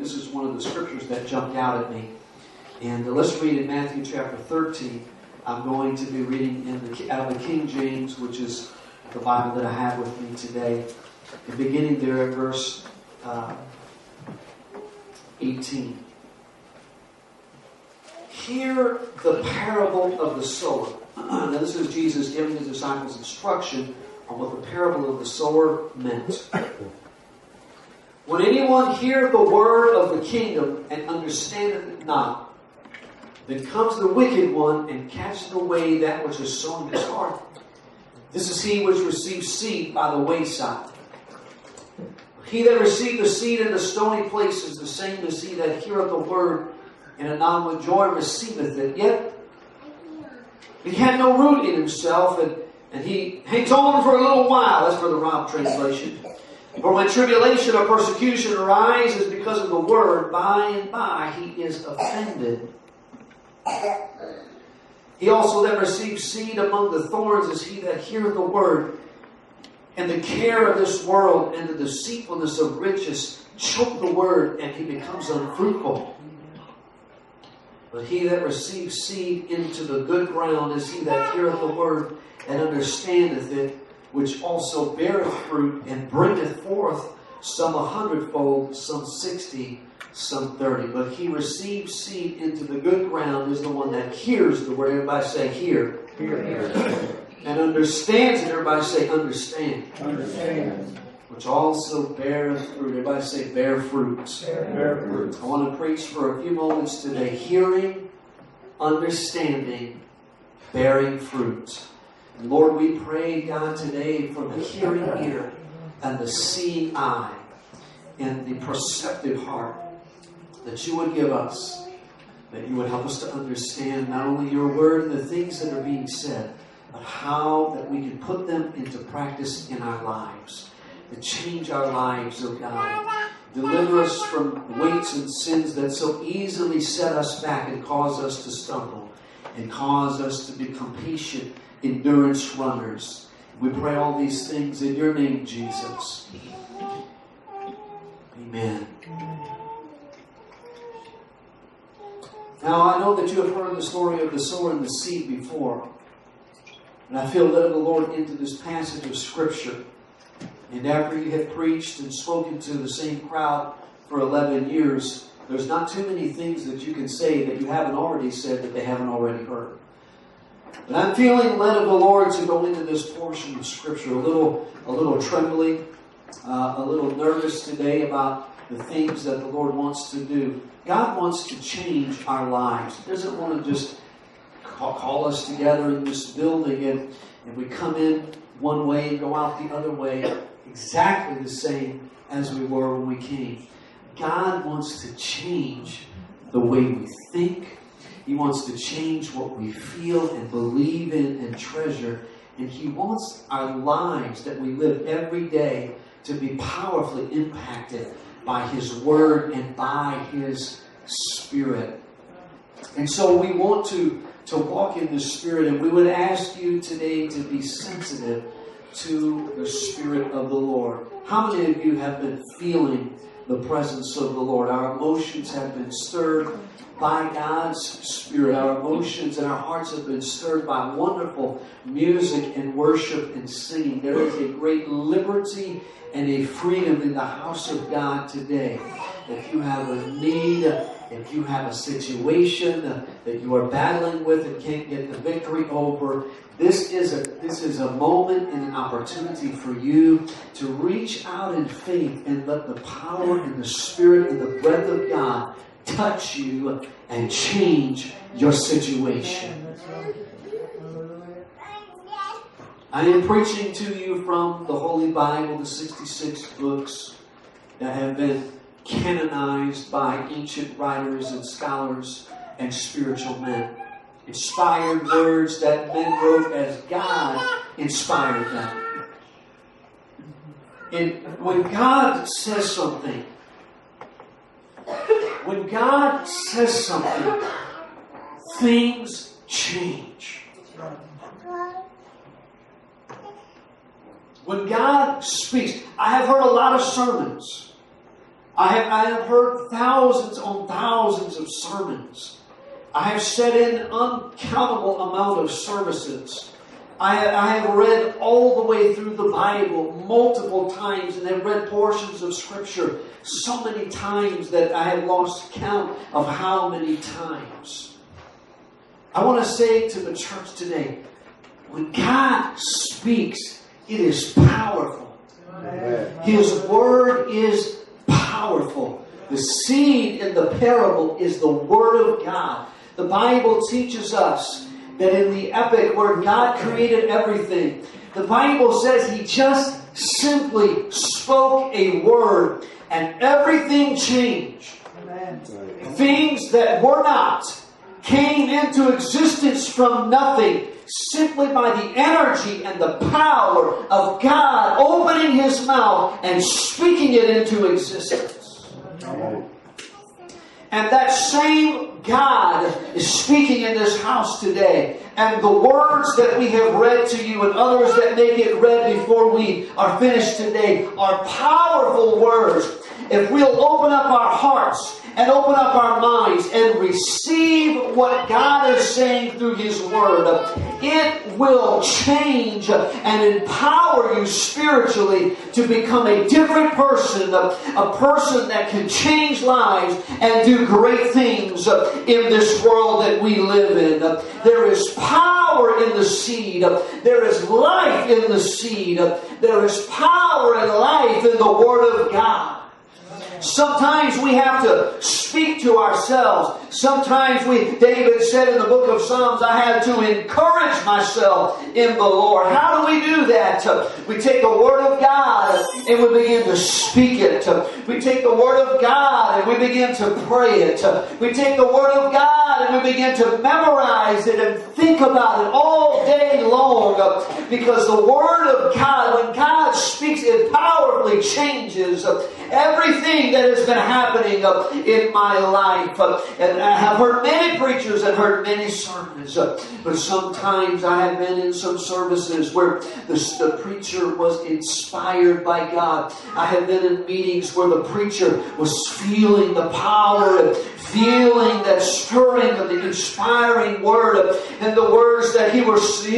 this is one of the scriptures that jumped out at me. And let's read in Matthew chapter 13. I'm going to be reading out of the King James, which is the Bible that I have with me today. And beginning there at verse 18. Hear the parable of the sower. Now this is Jesus giving his disciples instruction on what the parable of the sower meant. When anyone heareth the word of the kingdom and understandeth it not, then comes the wicked one and catcheth away that which is sown in his heart. This is he which receives seed by the wayside. He that received the seed in the stony places, the same is he that heareth the word, and anon with joy receiveth it. Yet he had no root in himself, and he hangs on for a little while. That's for the Rob translation. For when tribulation or persecution arises because of the word, by and by he is offended. He also that receives seed among the thorns is he that heareth the word, and the care of this world and the deceitfulness of riches choke the word, and he becomes unfruitful. But he that receives seed into the good ground is he that heareth the word and understandeth it, which also beareth fruit and bringeth forth some 100-fold, some 60, some 30. But he receives seed into the good ground is the one that hears the word. Everybody say, hear. Hear. And understands it. Everybody say, understand. Understand. Which also beareth fruit. Everybody say, bear fruit. Bear fruit. I want to preach for a few moments today. Hearing, understanding, bearing fruit. And Lord, we pray, God, today for the hearing ear and the seeing eye and the perceptive heart that you would give us, that you would help us to understand not only your word and the things that are being said, but how that we can put them into practice in our lives, to change our lives, oh God. Deliver us from weights and sins that so easily set us back and cause us to stumble and cause us to become patient, endurance runners. We pray all these things in your name, Jesus. Amen. Now, I know that you have heard the story of the sower and the seed before. And I feel led of the Lord into this passage of Scripture. And after you have preached and spoken to the same crowd for 11 years, there's not too many things that you can say that you haven't already said that they haven't already heard. But I'm feeling led of the Lord to go into this portion of Scripture a little trembling, a little nervous today about the things that the Lord wants to do. God wants to change our lives. He doesn't want to just call us together in this building and we come in one way and go out the other way exactly the same as we were when we came. God wants to change the way we think. He wants to change what we feel and believe in and treasure. And He wants our lives that we live every day to be powerfully impacted by His Word and by His Spirit. And so we want to walk in the Spirit, and we would ask you today to be sensitive to the Spirit of the Lord. How many of you have been feeling the presence of the Lord? Our emotions have been stirred by God's Spirit. Our emotions and our hearts have been stirred by wonderful music and worship and singing. There is a great liberty and a freedom in the house of God today. If you have a need, if you have a situation that you are battling with and can't get the victory over, this is a moment and an opportunity for you to reach out in faith and let the power and the Spirit and the breath of God touch you and change your situation. I am preaching to you from the Holy Bible, the 66 books that have been canonized by ancient writers and scholars and spiritual men. Inspired words that men wrote as God inspired them. And when God says something, things change. When God speaks, I have heard a lot of sermons I have heard thousands on thousands of sermons. I have sat in an uncountable amount of services. I have read all the way through the Bible multiple times and have read portions of Scripture so many times that I have lost count of how many times. I want to say to the church today, when God speaks, it is powerful. Amen. His word is powerful. The seed in the parable is the Word of God. The Bible teaches us that in the epic where God created everything, the Bible says He just simply spoke a word and everything changed. Amen. Things that were not came into existence from nothing simply by the energy and the power of God opening His mouth and speaking it into existence. Amen. And that same God is speaking in this house today. And the words that we have read to you and others that may get read before we are finished today are powerful words. If we'll open up our hearts and open up our minds and receive what God is saying through His Word, it will change and empower you spiritually to become a different person, a person that can change lives and do great things in this world that we live in. There is power in the seed. There is life in the seed. There is power and life in the Word of God. Sometimes we have to speak to ourselves. Sometimes David said in the book of Psalms, I had to encourage myself in the Lord. How do we do that? We take the Word of God and we begin to speak it. We take the Word of God and we begin to pray it. We take the Word of God and we begin to memorize it and think about it all day long. Because the Word of God, when God speaks, it powerfully changes everything that has been happening in my life. And I have heard many preachers and heard many sermons. But sometimes I have been in some services where the preacher was inspired by God. I have been in meetings where the preacher was feeling the power and feeling that stirring of the inspiring word. And the words that he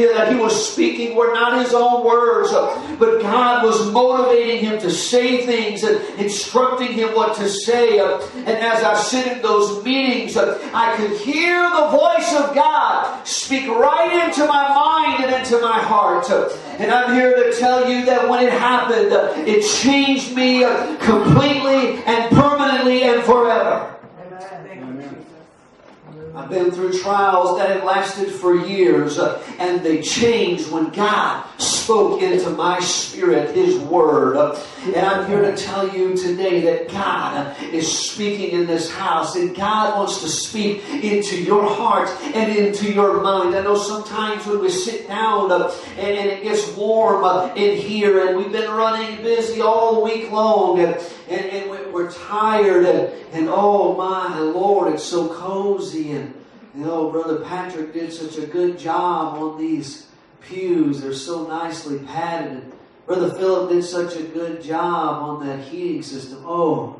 was speaking were not his own words, but God was motivating him to say things and instructing him what to say. And as I sit in those meetings, I could hear the voice of God speak right into my mind and into my heart. And I'm here to tell you that when it happened, it changed me completely and permanently and forever. I've been through trials that have lasted for years, and they changed when God spoke into my spirit His Word. And I'm here to tell you today that God is speaking in this house, and God wants to speak into your heart and into your mind. I know sometimes when we sit down and it gets warm in here, and we've been running busy all week long, and we're tired, and oh my Lord, it's so cozy, and Brother Patrick did such a good job on these pews. They're so nicely padded, and Brother Philip did such a good job on that heating system. Oh.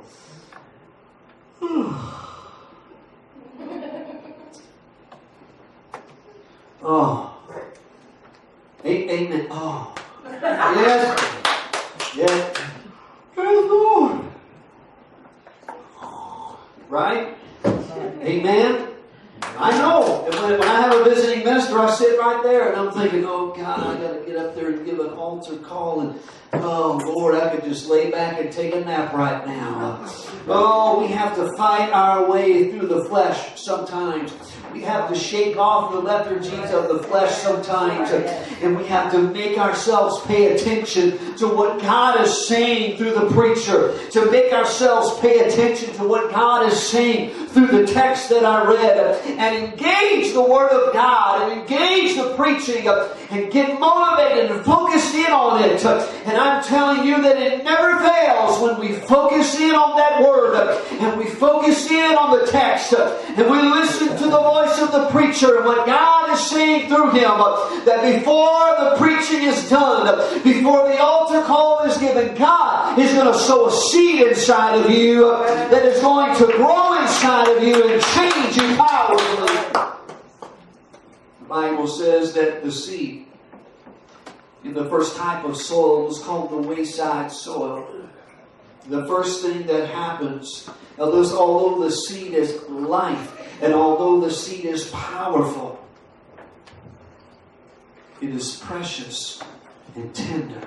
Oh. Amen. Oh. Yes. Yes. Praise the Lord. Right? Amen. I know. And when I have a visiting minister, I sit right there and I'm thinking, oh God, I got to get up there and give an altar call, and oh Lord, I could just lay back and take a nap right now. Oh, we have to fight our way through the flesh sometimes. We have to shake off the lethargies of the flesh sometimes, and we have to make ourselves pay attention to what God is saying through the preacher, to make ourselves pay attention to what God is saying through the text that I read and engage the Word of God and engage the preaching and get motivated and focused in on it. And I'm telling you that it never fails when we focus in on that Word and we focus in on the text and we listen to the voice of the preacher and what God is saying through him, that before the preaching is done, before the altar call is given, God is going to sow a seed inside of you that is going to grow inside of you and change you powerfully. The Bible says that the seed in the first type of soil was called the wayside soil. The first thing that happens, although the seed is life and although the seed is powerful, it is precious and tender.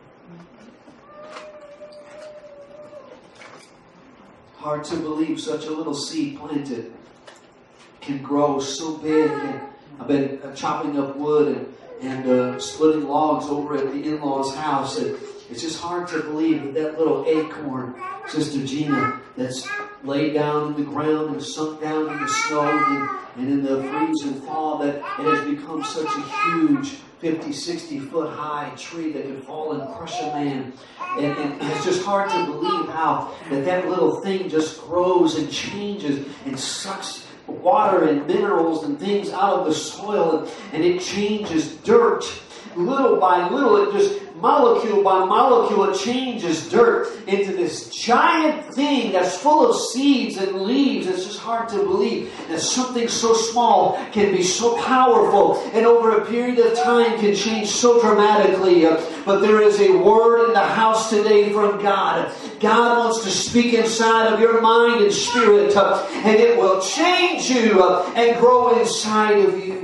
Hard to believe such a little seed planted can grow so big. And I've been chopping up wood and splitting logs over at the in-laws' house. And it's just hard to believe that little acorn, Sister Gina, that's laid down in the ground and sunk down in the snow and in the freeze and thaw, that it has become such a huge 50, 60 foot high tree that could fall and crush a man. And it's just hard to believe how that little thing just grows and changes and sucks water and minerals and things out of the soil, and it changes dirt. Little by little, it just molecule by molecule, it changes dirt into this giant thing that's full of seeds and leaves. It's just hard to believe that something so small can be so powerful and over a period of time can change so dramatically. But there is a word in the house today from God. God wants to speak inside of your mind and spirit, and it will change you and grow inside of you.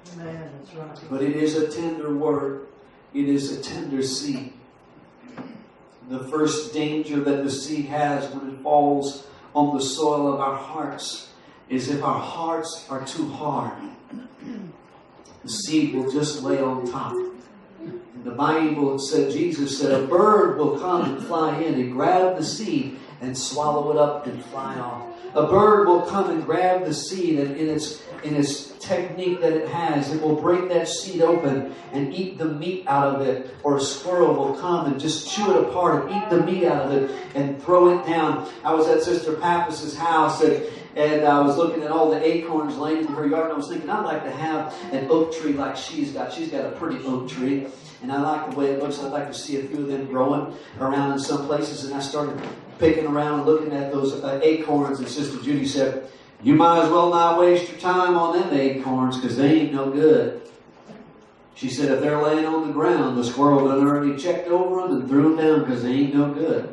But it is a tender word. It is a tender seed. The first danger that the seed has when it falls on the soil of our hearts is if our hearts are too hard. The seed will just lay on top. In the Bible, it said, Jesus said, a bird will come and fly in and grab the seed and swallow it up and fly off. A bird will come and grab the seed, and in its technique that it has, it will break that seed open and eat the meat out of it. Or a squirrel will come and just chew it apart and eat the meat out of it and throw it down. I was at Sister Pappas's house and I was looking at all the acorns laying in her yard, and I was thinking, I'd like to have an oak tree like she's got. She's got a pretty oak tree, and I like the way it looks. I'd like to see a few of them growing around in some places. And I started picking around and looking at those acorns, and Sister Judy said, you might as well not waste your time on them acorns because they ain't no good. She said, if they're laying on the ground, the squirrel done already checked over them and threw them down because they ain't no good.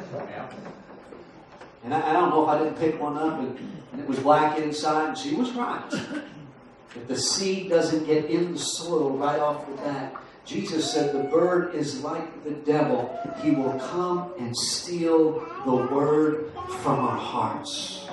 And I don't know if I didn't pick one up and it was black inside, and she was right. If the seed doesn't get in the soil right off the bat, Jesus said the bird is like the devil. He will come and steal the word from our hearts.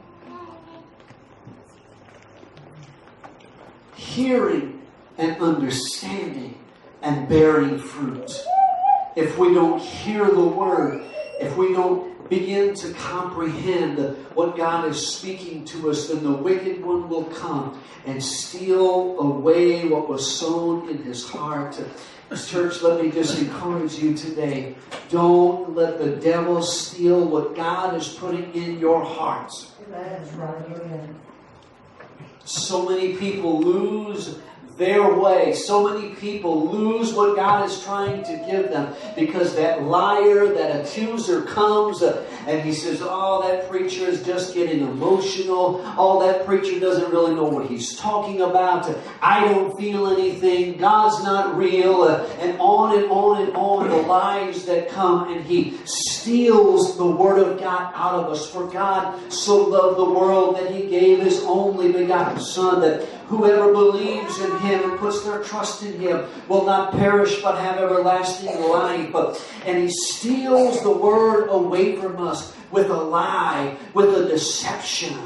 Hearing and understanding and bearing fruit. If we don't hear the word, if we don't begin to comprehend what God is speaking to us, then the wicked one will come and steal away what was sown in his heart. Church, let me just encourage you today. Don't let the devil steal what God is putting in your heart. That's right. So many people lose their way. So many people lose what God is trying to give them because that liar, that accuser comes and he says, oh, that preacher is just getting emotional. Oh, that preacher doesn't really know what he's talking about. I don't feel anything. God's not real. And on and on and on, the lies that come, and he steals the word of God out of us. For God so loved the world that he gave his only begotten Son, that whoever believes in him and puts their trust in him will not perish but have everlasting life. And he steals the word away from us with a lie, with a deception.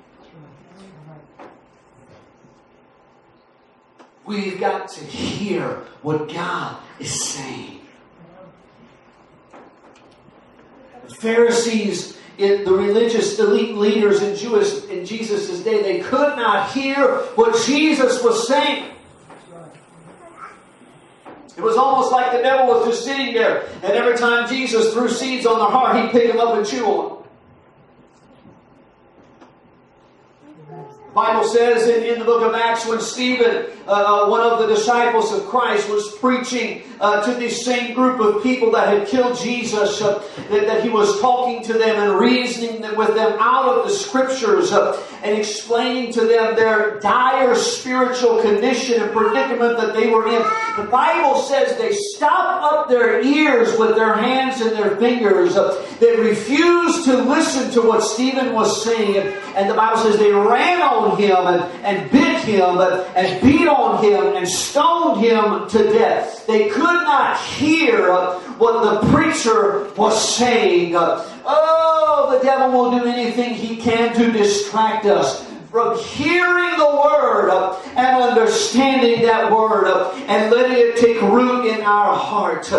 We've got to hear what God is saying. The Pharisees the religious elite leaders in Jesus' day, they could not hear what Jesus was saying. It was almost like the devil was just sitting there, and every time Jesus threw seeds on their heart, he'd pick them up and chew on them. The Bible says in the book of Acts, when Stephen, one of the disciples of Christ, was preaching to this same group of people that had killed Jesus, that he was talking to them and reasoning with them out of the Scriptures and explaining to them their dire spiritual condition and predicament that they were in. The Bible says they stopped up their ears with their hands and their fingers. They refused to listen to what Stephen was saying. And the Bible says they ran on him and bit him and beat on him and stoned him to death. They could not hear what the preacher was saying. Oh, the devil will do anything he can to distract us from hearing the Word and understanding that Word and letting it take root in our heart.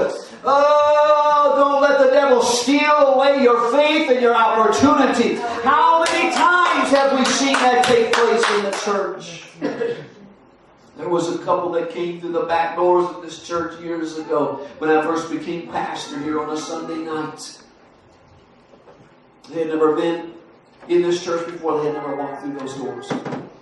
Oh, don't let the devil steal away your faith and your opportunity. How many times have we seen that take place in the church? There was a couple that came through the back doors of this church years ago when I first became pastor here on a Sunday night. They had never been in this church before. They had never walked through those doors.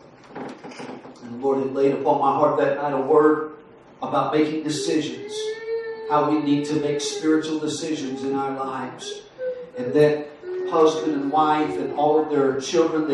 And the Lord had laid upon my heart that night a word about making decisions. How we need to make spiritual decisions in our lives. And that husband and wife and all of their children,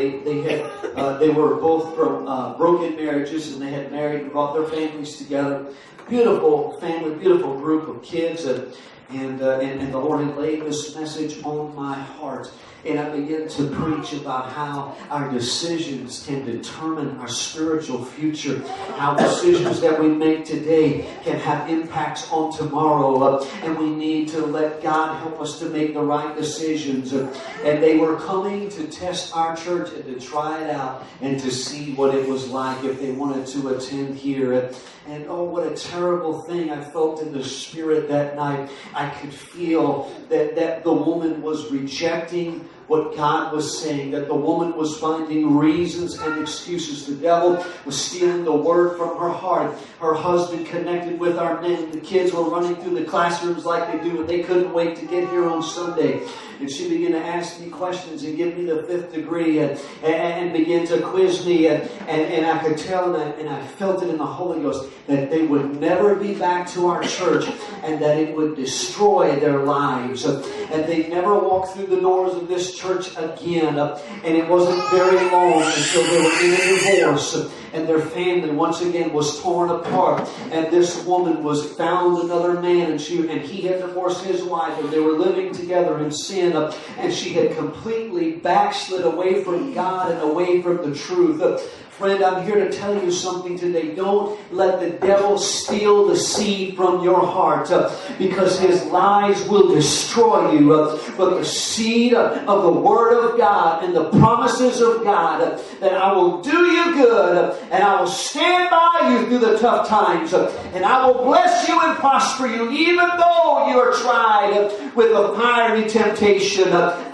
they were both from broken marriages, and they had married and brought their families together. Beautiful family, beautiful group of kids, and the Lord had laid this message on my heart. And I began to preach about how our decisions can determine our spiritual future. How decisions that we make today can have impacts on tomorrow. And we need to let God help us to make the right decisions. And they were coming to test our church and to try it out and to see what it was like if they wanted to attend here. And oh, what a terrible thing I felt in the spirit that night. I could feel that the woman was rejecting what God was saying, that the woman was finding reasons and excuses. The devil was stealing the word from her heart. Her husband connected with our men. The kids were running through the classrooms like they do, and they couldn't wait to get here on Sunday. And she began to ask me questions and give me the 5th degree and begin to quiz me. And I could tell, and I felt it in the Holy Ghost, that they would never be back to our church and that it would destroy their lives. And they never walked through the doors of this church again. And it wasn't very long until they were in a divorce. And their family once again was torn apart. And this woman was found another man, and he had divorced his wife, and they were living together in sin. And she had completely backslid away from God and away from the truth. Friend, I'm here to tell you something today. Don't let the devil steal the seed from your heart, because his lies will destroy you. But the seed of the Word of God and the promises of God, that I will do you good, and I will stand by you through the tough times, and I will bless you and prosper you, even though you are tried with a fiery temptation.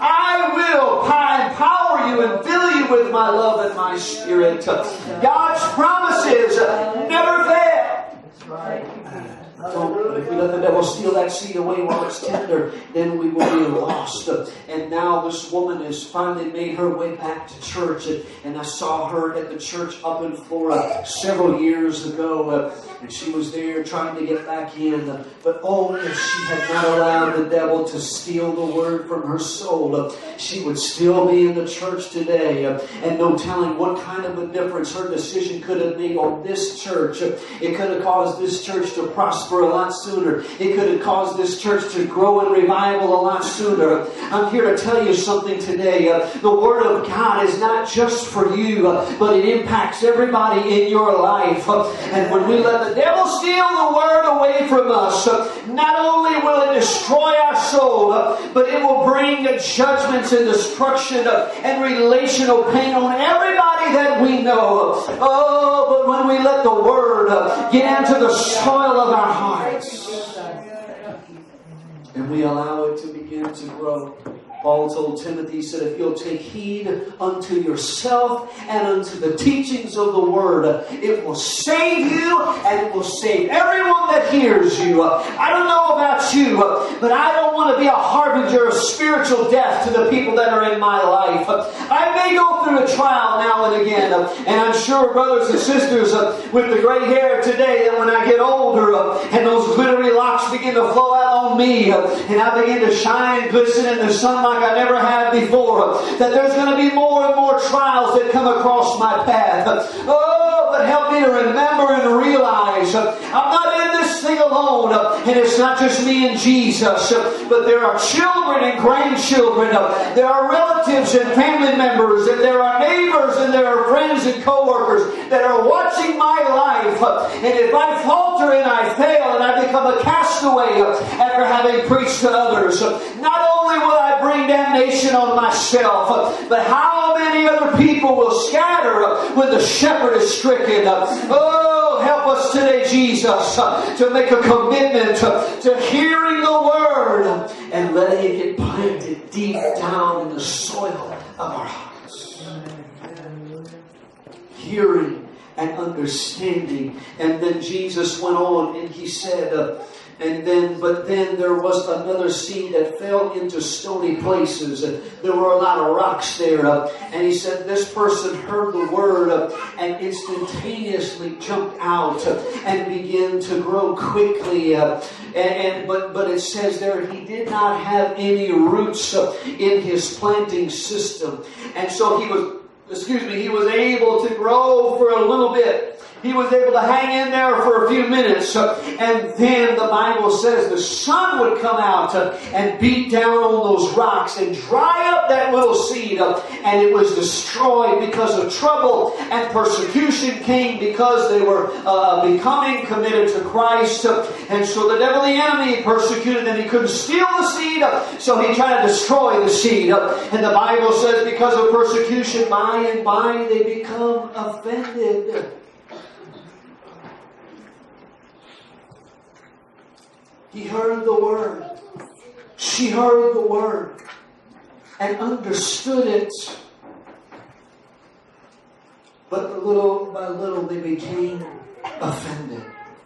I will empower you and fill you with my love and my Spirit. God's promises never fail. That's right. If we let the devil steal that seed away while it's tender, then we will be lost. And now this woman has finally made her way back to church. And I saw her at the church up in Florida several years ago. And she was there trying to get back in. But oh, if she had not allowed the devil to steal the word from her soul, she would still be in the church today. And no telling what kind of a difference her decision could have made on this church. It could have caused this church to prosper a lot sooner. It could have caused this church to grow in revival a lot sooner. I'm here to tell you something today. The Word of God is not just for you, but it impacts everybody in your life. And when we let the devil steal the Word away from us, not only will it destroy our soul, but it will bring judgments and destruction and relational pain on everybody that we know. Oh, but when we let the Word get into the soil of our hearts, and we allow it to begin to grow, Paul told Timothy, he said, if you'll take heed unto yourself and unto the teachings of the Word, it will save you and it will save everyone that hears you. I don't know about you, but I don't want to be a harbinger of spiritual death to the people that are in my life. I may go through a trial now and again, and I'm sure brothers and sisters with the gray hair today, that when I get older and those glittery locks begin to flow out on me, and I begin to shine and glisten in the sun like I never have before, that there's going to be more and more trials that come across my path. Oh, but help me to remember and realize I'm not in this thing alone, and it's not just me and Jesus, but there are children and grandchildren, there are relatives and family members, and there are neighbors, and there are friends and co-workers that are watching my life. And if I falter and I fail and I become a castaway after having preached to others, not only will I bring damnation on myself, but how many other people will scatter when the shepherd is stricken? Oh, help us today, Jesus, to make a commitment to hearing the Word and letting it get planted deep down in the soil of our hearts. Hearing and understanding. And then Jesus went on and he said, but then there was another seed that fell into stony places. There were a lot of rocks there. And he said this person heard the Word and instantaneously jumped out and began to grow quickly. But it says there he did not have any roots in his planting system. And so he was able to grow for a little bit. He was able to hang in there for a few minutes. And then the Bible says the sun would come out and beat down on those rocks and dry up that little seed. And it was destroyed because of trouble and persecution came because they were becoming committed to Christ. And so the devil, the enemy, persecuted them. He couldn't steal the seed, so he tried to destroy the seed. And the Bible says because of persecution, by and by they become offended. He heard the Word. She heard the Word and understood it. But little by little they became offended.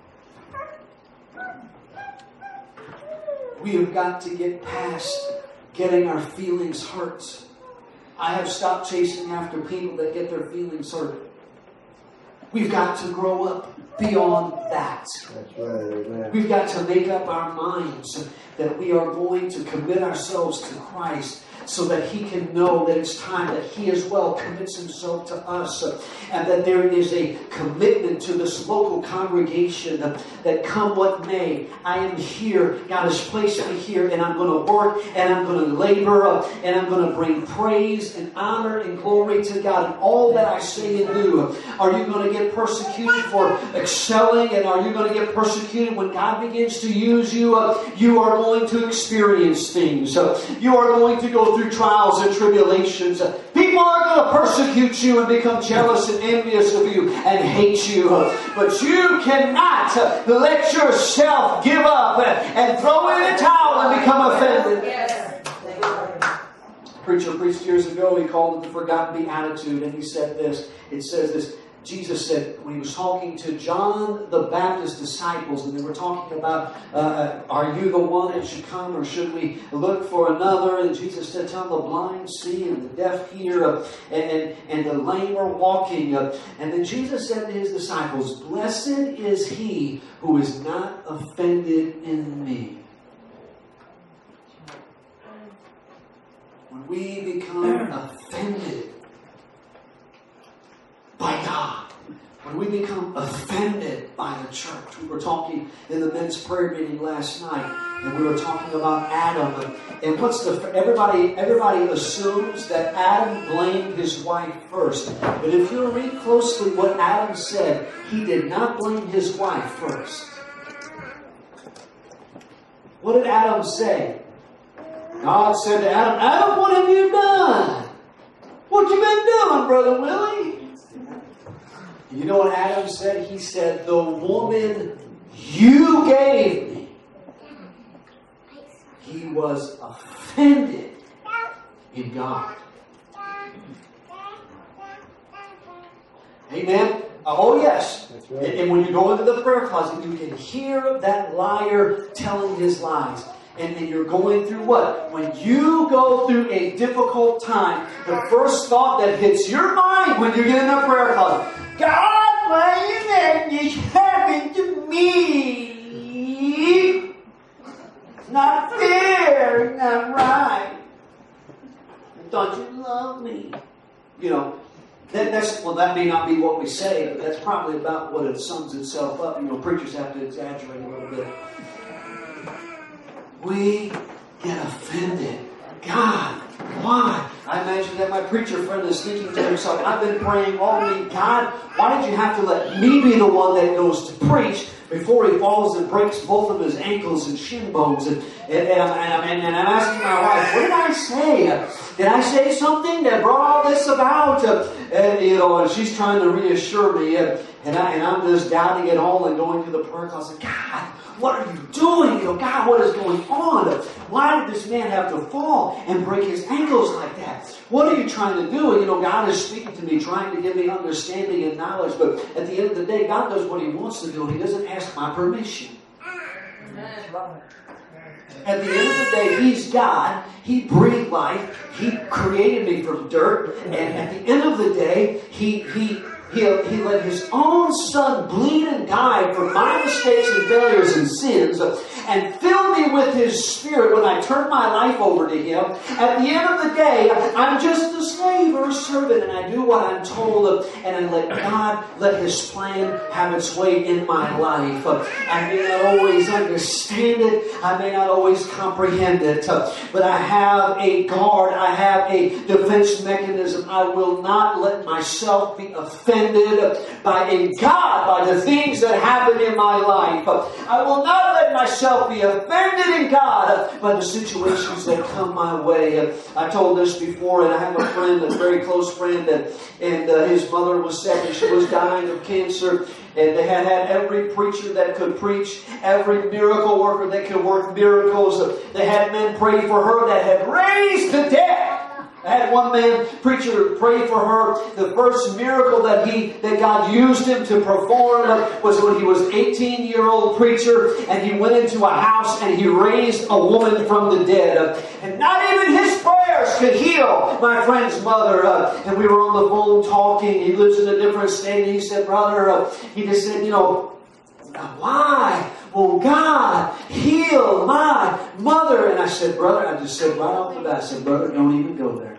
We have got to get past getting our feelings hurt. I have stopped chasing after people that get their feelings hurt. We've got to grow up beyond that. That's right, amen. We've got to make up our minds that we are going to commit ourselves to Christ so that He can know that it's time that He as well commits Himself to us, and that there is a commitment to this local congregation that come what may, I am here. God has placed me here, and I'm going to work, and I'm going to labor, and I'm going to bring praise and honor and glory to God in all that I say and do. Are you going to get persecuted for excelling, and are you going to get persecuted when God begins to use you? You are going to experience things. You are going to go through trials and tribulations. People are going to persecute you and become jealous and envious of you and hate you. But you cannot let yourself give up and throw in the towel and become offended. Yes. A preacher preached years ago. He called it the forgotten beatitude, and he said this. It says this. Jesus said, when He was talking to John the Baptist's disciples, and they were talking about, are you the one that should come, or should we look for another? And Jesus said, tell the blind see, and the deaf hear, and the lame are walking. And then Jesus said to His disciples, blessed is he who is not offended in me. When we become offended by God, when we become offended by the church. We were talking in the men's prayer meeting last night, and we were talking about Adam. And everybody assumes that Adam blamed his wife first. But if you read closely what Adam said, he did not blame his wife first. What did Adam say? God said to Adam, Adam, what have you done? What you been doing, Brother Willie? You know what Adam said? He said, the woman you gave me. He was offended in God. Amen? Oh, yes. That's right. And when you go into the prayer closet, you can hear that liar telling his lies. And you're going through what? When you go through a difficult time, the first thought that hits your mind when you get in the prayer closet, God, why are you letting this happen to me? It's not fair. It's not right. I thought you loved me. You know, that may not be what we say, but that's probably about what it sums itself up. You know, preachers have to exaggerate a little bit. We get offended. God, why? I imagine that my preacher friend is thinking to himself, I've been praying all week, God, why did you have to let me be the one that goes to preach before he falls and breaks both of his ankles and shin bones? And I'm asking my wife, what did I say? Did I say something that brought all this about? And she's trying to reassure me, and I'm just doubting it all and going to the prayer closet. God, what are you doing? God, what is going on? Why did this man have to fall and break his ankles like that? What are you trying to do? God is speaking to me, trying to give me understanding and knowledge. But at the end of the day, God does what He wants to do. He doesn't ask my permission. At the end of the day, He's God. He breathed life. He created me from dirt. And at the end of the day, He let His own Son bleed and die for my mistakes and failures and sins, and filled me with His Spirit when I turned my life over to Him. At the end of the day, I'm just a slave or a servant, and I do what I'm told, and I let God, let His plan have its way in my life. I may not always understand it. I may not always comprehend it, but I have a guard. I have a defense mechanism. I will not let myself be offended by a God, by the things that happen in my life. I will not let myself be offended in God by the situations that come my way. I told this before, and I have a friend, a very close friend, and his mother was sick, and she was dying of cancer. And they had every preacher that could preach, every miracle worker that could work miracles. They had men pray for her that had raised the dead. I had one man preacher pray for her. The first miracle that God used him to perform was when he was an 18-year-old preacher, and he went into a house and he raised a woman from the dead. And not even his prayers could heal my friend's mother. And we were on the phone talking. He lives in a different state. And he said, brother, he just said, why? Well, God, heal my mother. And I said, brother, I just said right off the bat, I said, brother, don't even go there.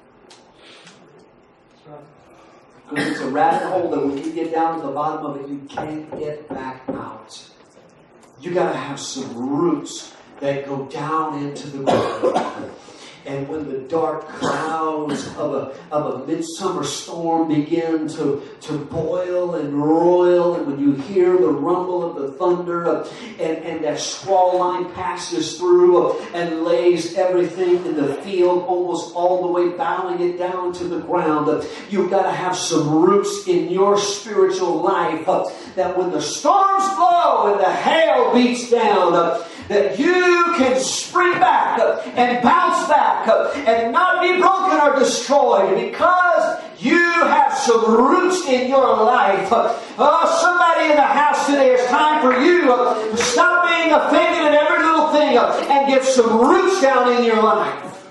Because it's a rabbit hole that when you get down to the bottom of it, you can't get back out. You got to have some roots that go down into the ground. And when the dark clouds of a midsummer storm begin to boil and roil, and when you hear the rumble of the thunder, and that squall line passes through and lays everything in the field almost all the way, bowing it down to the ground, you've got to have some roots in your spiritual life that when the storms blow and the hail beats down, that you can spring back and bounce back and not be broken or destroyed because you have some roots in your life. Somebody in the house today, it's time for you to stop being offended at every little thing and get some roots down in your life.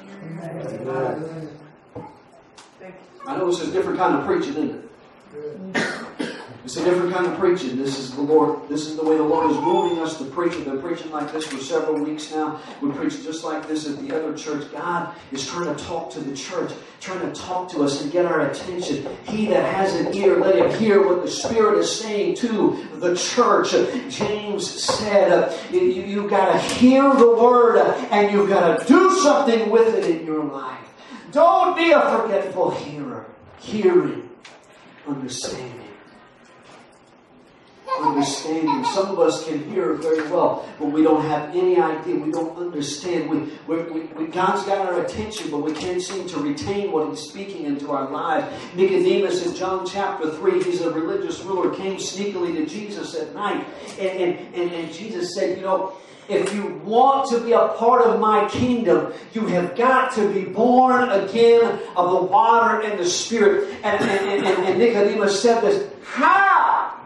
I know this is a different kind of preaching, isn't it? It's a different kind of preaching. This is the Lord. This is the way the Lord is moving us to preach. We've been preaching like this for several weeks now. We preach just like this at the other church. God is trying to talk to the church, trying to talk to us and get our attention. He that has an ear, let him hear what the Spirit is saying to the church. James said, you've got to hear the word and you've got to do something with it in your life. Don't be a forgetful hearer. Hearing, understanding. understanding. Some of us can hear very well, but we don't have any idea. We don't understand. God's got our attention, but we can't seem to retain what He's speaking into our lives. Nicodemus in John chapter 3, he's a religious ruler, came sneakily to Jesus at night. And Jesus said, if you want to be a part of my kingdom, you have got to be born again of the water and the Spirit. And Nicodemus said this, how?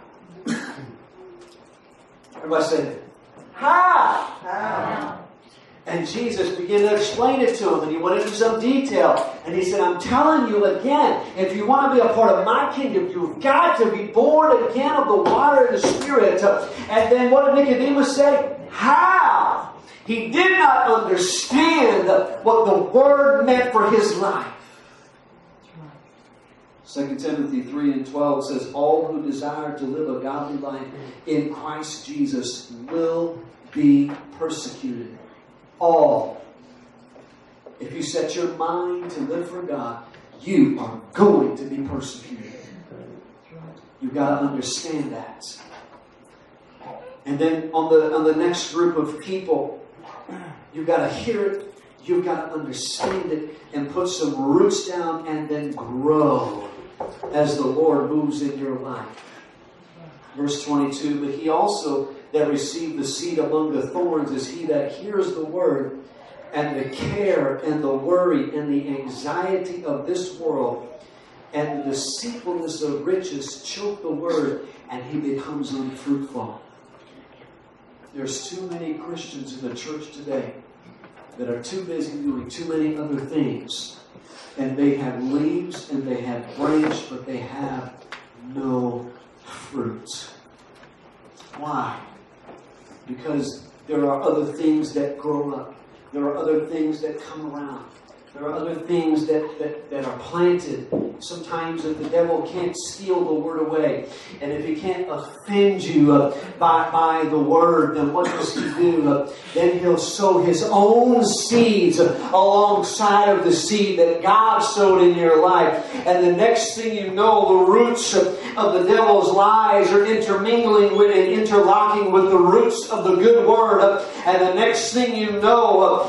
Everybody say it. How? How? And Jesus began to explain it to him, and he went into some detail. And he said, I'm telling you again, if you want to be a part of my kingdom, you've got to be born again of the water and the Spirit. And then what did Nicodemus say? How? He did not understand what the Word meant for his life. 2 Timothy 3:12 says, all who desire to live a godly life in Christ Jesus will be persecuted. All. If you set your mind to live for God, you are going to be persecuted. You've got to understand that. And then on the next group of people, you've got to hear it, you've got to understand it, and put some roots down and then grow as the Lord moves in your life. Verse 22, but he also that received the seed among the thorns is he that hears the word, and the care and the worry and the anxiety of this world and the deceitfulness of riches choke the word, and he becomes unfruitful. There's too many Christians in the church today that are too busy doing too many other things. And they have leaves and they have branch, but they have no fruit. Why? Because there are other things that grow up. There are other things that come around. There are other things that are planted. Sometimes if the devil can't steal the word away, and if he can't offend you by the word, then what does he do? Then he'll sow his own seeds alongside of the seed that God sowed in your life. And the next thing you know, the roots of the devil's lies are intermingling with and interlocking with the roots of the good word. And the next thing you know,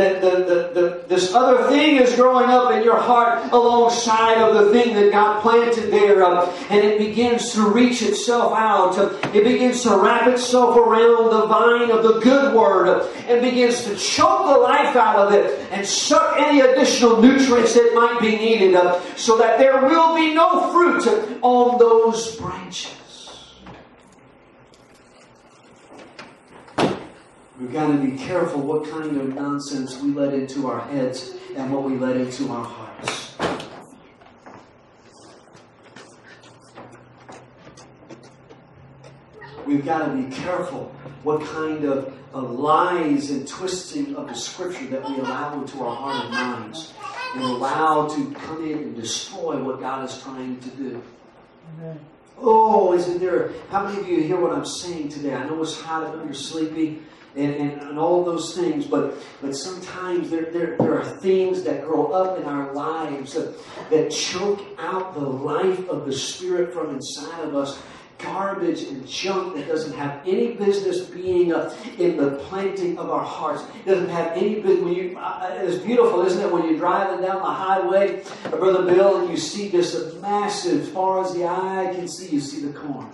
this other thing is growing up in your heart alongside of the thing that God planted there. And it begins to reach itself out. It begins to wrap itself around the vine of the good word and begins to choke the life out of it and suck any additional nutrients that might be needed so that there will be no fruit on those branches. We've got to be careful what kind of nonsense we let into our heads and what we let into our hearts. We've got to be careful what kind of lies and twisting of the Scripture that we allow into our heart and minds and allow to come in and destroy what God is trying to do. Amen. Oh, isn't there... How many of you hear what I'm saying today? I know it's hot and you're sleepy. And all those things, but sometimes there are things that grow up in our lives that choke out the life of the Spirit from inside of us. Garbage and junk that doesn't have any business being in the planting of our hearts. It doesn't have any business. It's beautiful, isn't it, when you're driving down the highway, Brother Bill, and you see this massive, as far as the eye can see, you see the corn.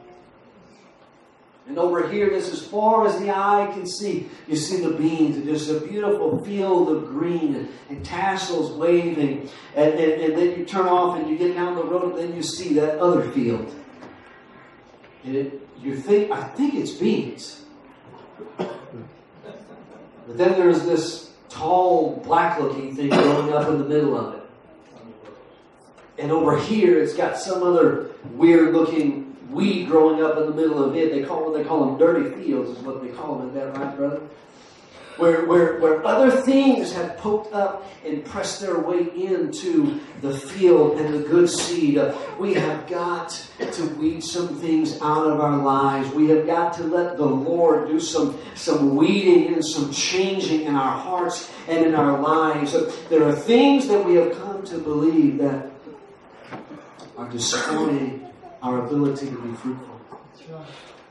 And over here, just as far as the eye can see, you see the beans. And there's a beautiful field of green and tassels waving. And then you turn off and you get down the road and then you see that other field. And I think it's beans. But then there's this tall, black-looking thing growing up in the middle of it. And over here, it's got some other weird-looking weed growing up in the middle of it. They call them dirty fields, is what they call them. Is that right, brother? Where other things have poked up and pressed their way into the field and the good seed. We have got to weed some things out of our lives. We have got to let the Lord do some weeding and some changing in our hearts and in our lives. There are things that we have come to believe that are destroying our ability to be fruitful. right.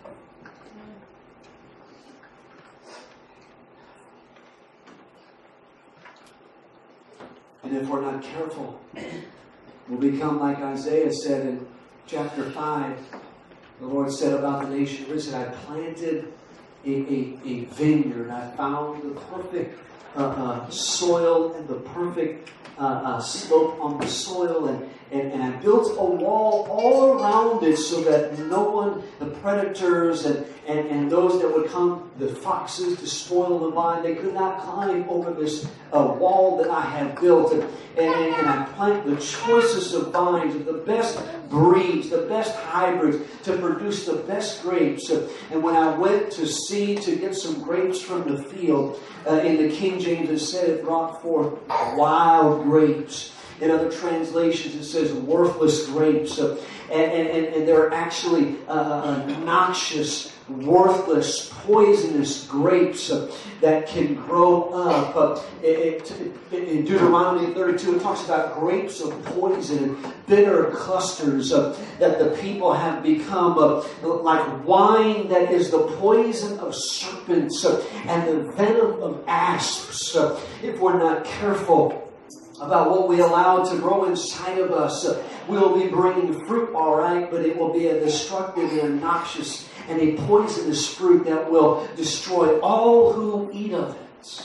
And if we're not careful, we'll become like Isaiah said in chapter 5. The Lord said about the nation of Israel, I planted a vineyard. I found the perfect soil and the perfect slope on the soil, and I built a wall all around it so that no one, the predators and those that would come, the foxes to spoil the vine, they could not climb over this wall that I have built. And I plant the choicest of vines, of the best breeds, the best hybrids, to produce the best grapes. And when I went to see to get some grapes from the field, in the King James it said it brought forth wild grapes. In other translations it says worthless grapes. And they're actually noxious, worthless, poisonous grapes that can grow up. In Deuteronomy 32, it talks about grapes of poison and bitter clusters that the people have become like wine that is the poison of serpents and the venom of asps. If we're not careful about what we allow to grow inside of us, we'll be bringing fruit, all right, but it will be a destructive and a noxious and a poisonous fruit that will destroy all who eat of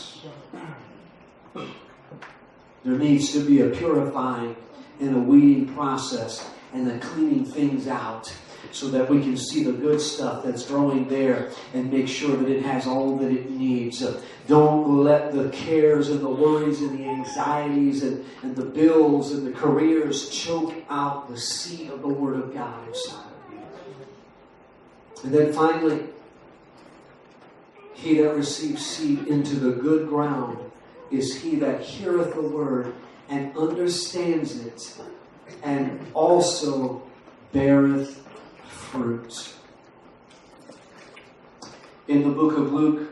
it. There needs to be a purifying and a weeding process and a cleaning things out so that we can see the good stuff that's growing there and make sure that it has all that it needs. Don't let the cares and the worries and the anxieties and the bills and the careers choke out the seed of the Word of God inside of you. And then finally, he that receives seed into the good ground is he that heareth the word and understands it, and also beareth fruit. In the book of Luke,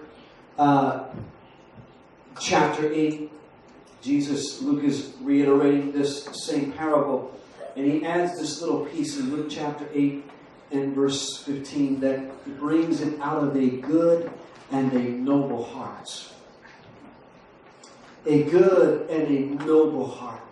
chapter 8, Luke is reiterating this same parable, and he adds this little piece in Luke chapter 8 and verse 15 that brings it out of a good and a noble heart. A good and a noble heart.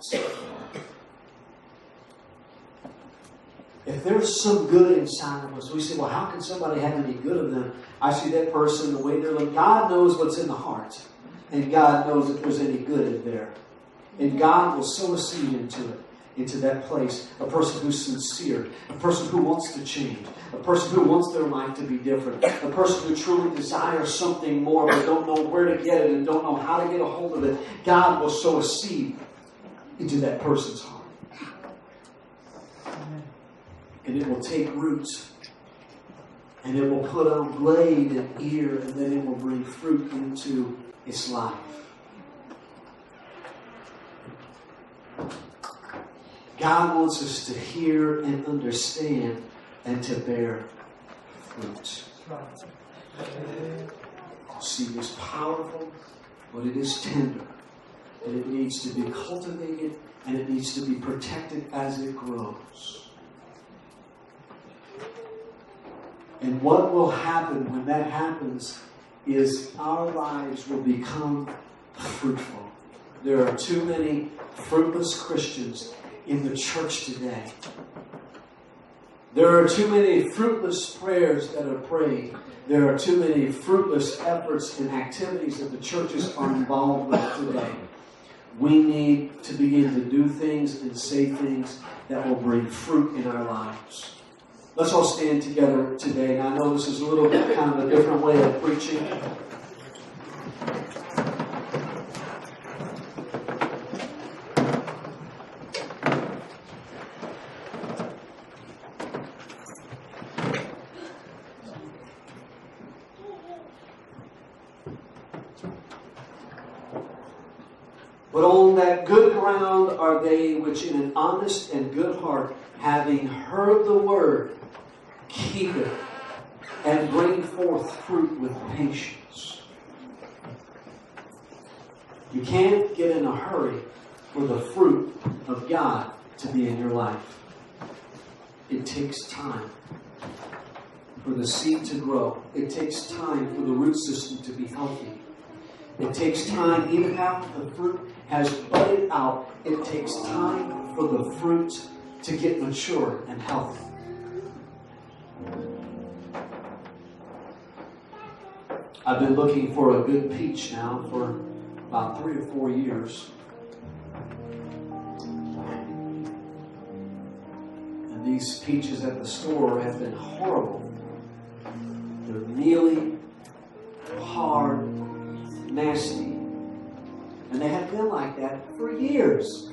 If there's some good inside of us, we say, well, how can somebody have any good of them? I see that person, the way they're looking. God knows what's in the heart. And God knows if there's any good in there. And God will sow a seed into that place. A person who's sincere. A person who wants to change. A person who wants their life to be different. A person who truly desires something more but don't know where to get it and don't know how to get a hold of it. God will sow a seed into that person's heart. And it will take roots. And it will put on blade and ear, and then it will bring fruit into its life. God wants us to hear and understand and to bear fruit. Seed is powerful, but it is tender. And it needs to be cultivated, and it needs to be protected as it grows. And what will happen when that happens is our lives will become fruitful. There are too many fruitless Christians in the church today. There are too many fruitless prayers that are prayed. There are too many fruitless efforts and activities that the churches are involved with today. We need to begin to do things and say things that will bring fruit in our lives. Let's all stand together today. And I know this is a little bit kind of a different way of preaching. But on that good ground are they which in an honest and good heart, having heard the word, keep it, and bring forth fruit with patience. You can't get in a hurry for the fruit of God to be in your life. It takes time. for the seed to grow. It takes time for the root system to be healthy. It takes time, even after the fruit has budded out, it takes time for the fruit to get mature and healthy. I've been looking for a good peach now for about 3 or 4 years. And these peaches at the store have been horrible. They're mealy, hard, nasty. And they have been like that for years.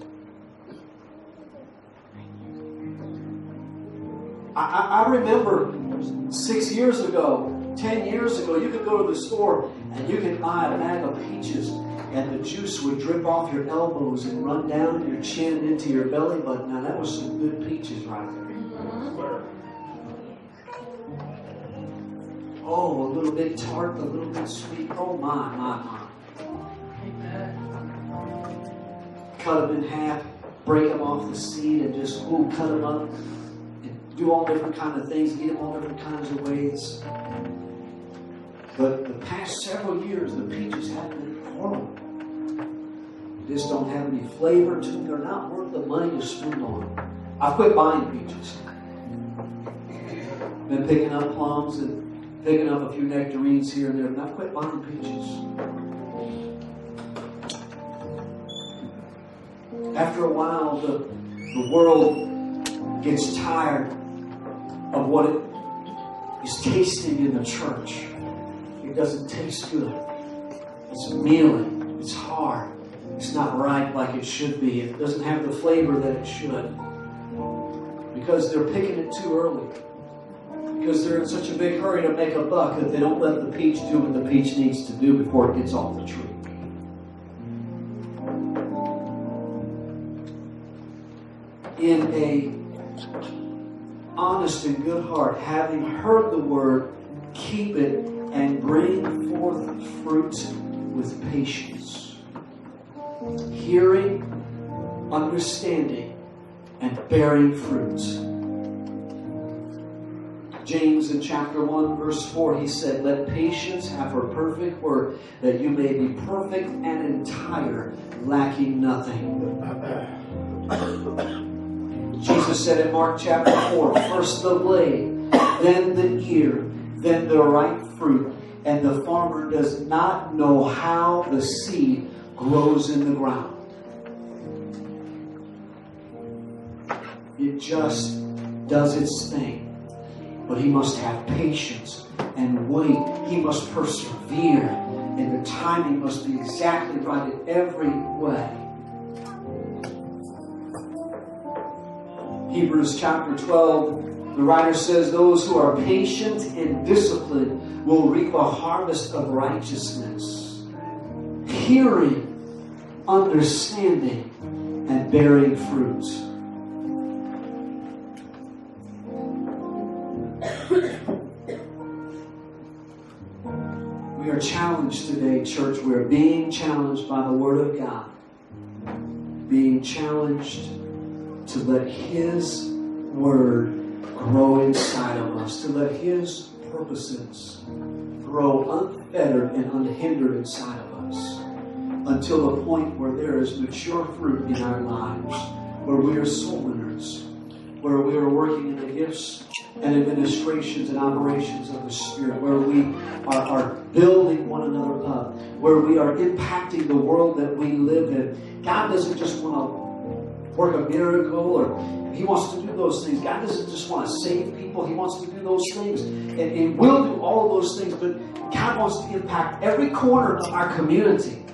I remember 6 years ago, 10 years ago, you could go to the store and you could buy a bag of peaches and the juice would drip off your elbows and run down your chin and into your belly button. Now that was some good peaches right there. Oh, a little bit tart, a little bit sweet. Oh my. Cut them in half, break them off the seed and just cut them up. Do all different kinds of things, eat them all different kinds of ways. But the past several years, the peaches have been horrible. They just don't have any flavor to them. They're not worth the money to spend on them. I quit buying peaches. Been picking up plums and picking up a few nectarines here and there, and I quit buying peaches. After a while, the world gets tired of what it is tasting in the church. It doesn't taste good. It's mealy. It's hard. It's not ripe like it should be. It doesn't have the flavor that it should. Because they're picking it too early. Because they're in such a big hurry to make a buck that they don't let the peach do what the peach needs to do before it gets off the tree. In a honest and good heart, having heard the word, keep it and bring forth fruit with patience. Hearing, understanding, and bearing fruit. James in chapter 1 verse 4, he said, let patience have her perfect work, that you may be perfect and entire, lacking nothing. Jesus said in Mark chapter 4, first the blade, then the ear, then the ripe fruit, and the farmer does not know how the seed grows in the ground. It just does its thing. But he must have patience and wait. He must persevere. And the timing must be exactly right in every way. Hebrews chapter 12, the writer says, those who are patient and disciplined will reap a harvest of righteousness. Hearing, understanding, and bearing fruit. We are challenged today, church. We are being challenged by the Word of God. Being challenged to let His Word grow inside of us. To let His purposes grow unfettered and unhindered inside of us. Until the point where there is mature fruit in our lives. Where we are soul winners. Where we are working in the gifts and administrations and operations of the Spirit, where we are building one another up, where we are impacting the world that we live in. God doesn't just want to work a miracle, or He wants to do those things. God doesn't just want to save people. He wants to do those things. And will do all of those things, but God wants to impact every corner of our community.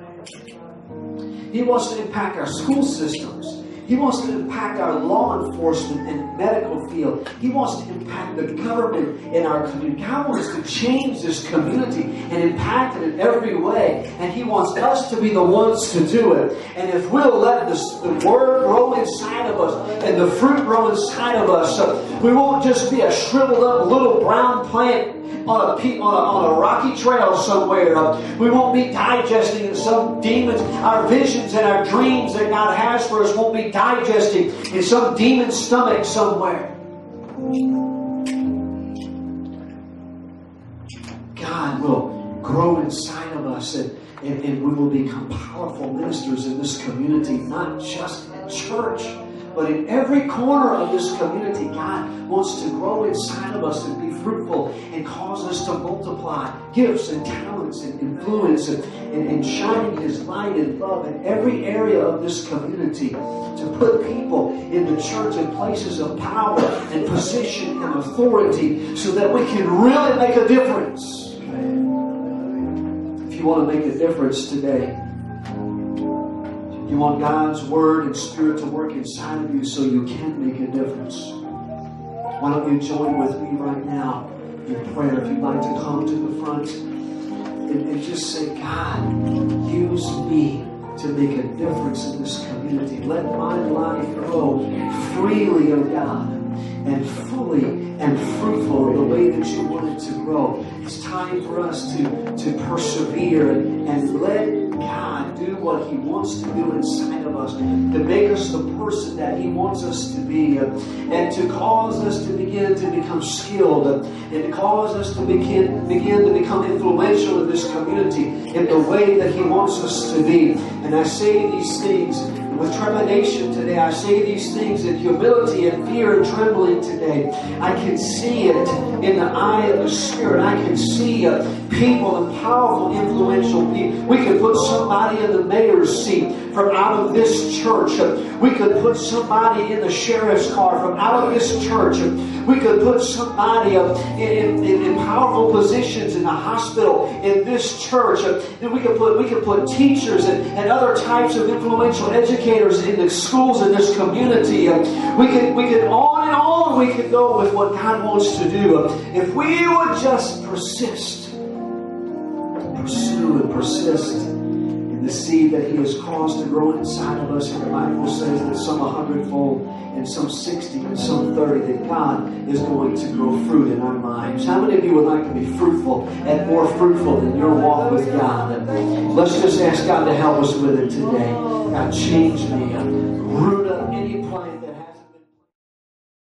He wants to impact our school systems. He wants to impact our law enforcement and medical field. He wants to impact the government in our community. God wants to change this community and impact it in every way. And He wants us to be the ones to do it. And if we'll let the Word grow inside of us and the fruit grow inside of us, we won't just be a shriveled up little brown plant on a rocky trail somewhere. We won't be digesting in some demons. Our visions and our dreams that God has for us won't be digesting in some demon's stomach somewhere. God will grow inside of us, and we will become powerful ministers in this community, not just in church, but in every corner of this community. God wants to grow inside of us and be fruitful and cause us to multiply gifts and talents and influence and shining His light and love in every area of this community, to put people in the church in places of power and position and authority so that we can really make a difference. If you want to make a difference today, you want God's Word and Spirit to work inside of you so you can make a difference, why don't you join with me right now in prayer? If you'd like to come to the front and just say, God, use me to make a difference in this community. Let my life grow freely, oh God, and fully and fruitful the way that you want it to grow. It's time for us to persevere and let God do what He wants to do inside of us, to make us the person that He wants us to be, and to cause us to begin to become skilled, and to cause us to begin to become influential in this community in the way that He wants us to be. And I say these things with trepidation today. I say these things in humility and fear and trembling today. I can see it in the eye of the Spirit. I can see people and powerful, influential people. We could put somebody in the mayor's seat from out of this church. We could put somebody in the sheriff's car from out of this church. We could put somebody in powerful positions in the hospital in this church. We could put teachers and other types of influential educators in the schools in this community. We could on and on we could go with what God wants to do. If we would just persist, pursue and persist in the seed that He has caused to grow inside of us. And the Bible says that some 100-fold and some 60 and some 30, that God is going to grow fruit in our lives. How many of you would like to be fruitful and more fruitful in your walk with God? Let's just ask God to help us with it today. God, change me. Root